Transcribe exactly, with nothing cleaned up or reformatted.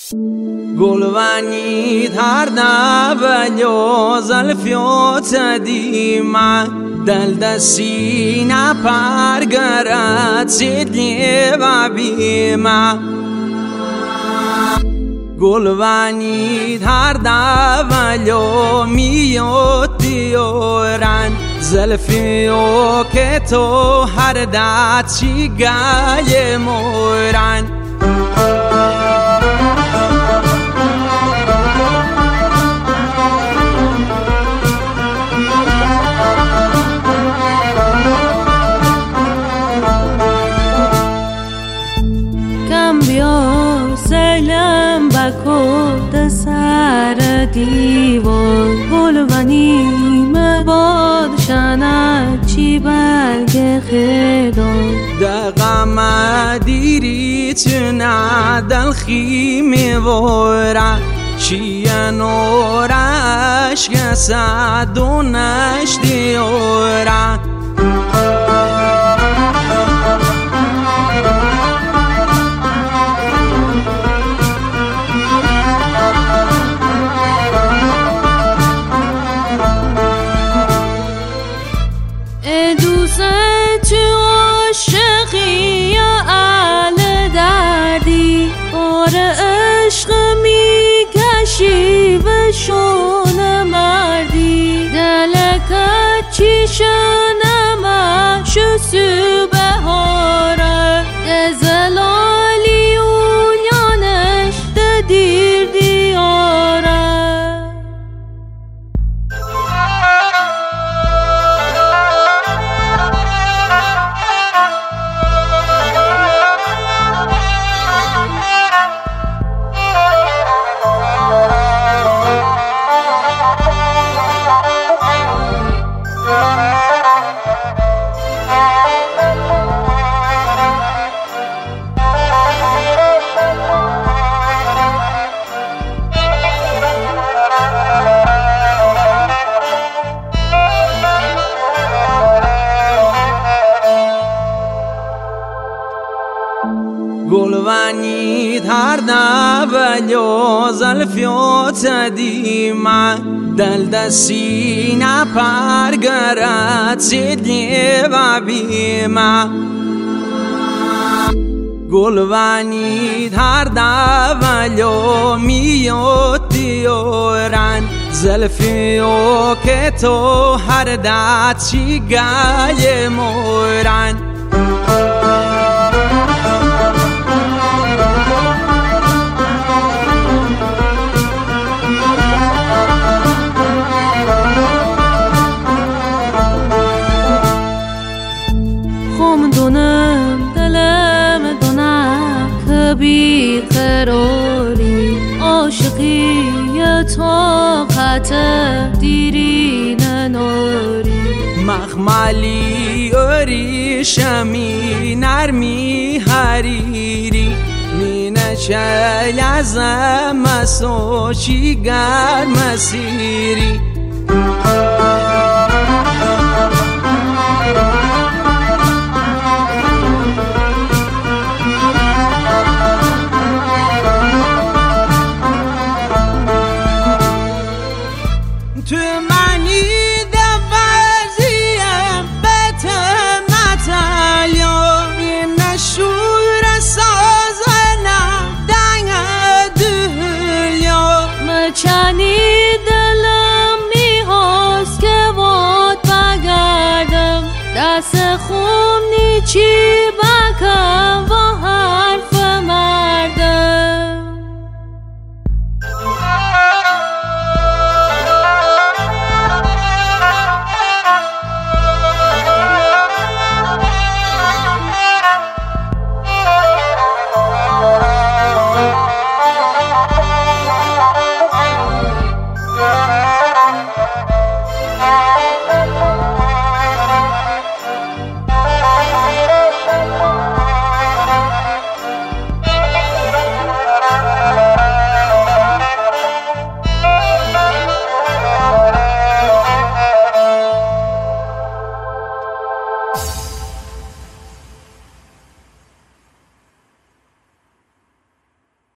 گلوانی ترده بلیو زلفیو تدیمه دل دستی نپرگرد سیدلی و بیمه گلوانی ترده بلیو میوت دیورن زلفیو که تو هر دتی گل مورن Cambio selam bakod sar divan gulvani me bad shana chi barge khedon دقم دیری تنا دل خیمی ورا چیه نورش که صدونش دیورا عشق می کشی و شون مردی دلکت چی شنم شسو بهاره دزلالی اونیانش دیر دیاره گلوانی ترده بلیو زلفیو تدیمه دل دستی نپرگرد سیدلی و بیمه گلوانی ترده بلیو میوت دیورن زلفیو که تو هر دتی گل مورن دونم دلم دونم که بی قراری عاشقی طاقت دیری نناری مخملی اوریشمی نرمی حریری مینه چل از مسوچی گر مسیری تو منی دوازیم بت متالیا این نشور سازنم دنگ دهلیا مچانی دلم میخواست که باد بگردم دست خون نیچی بکر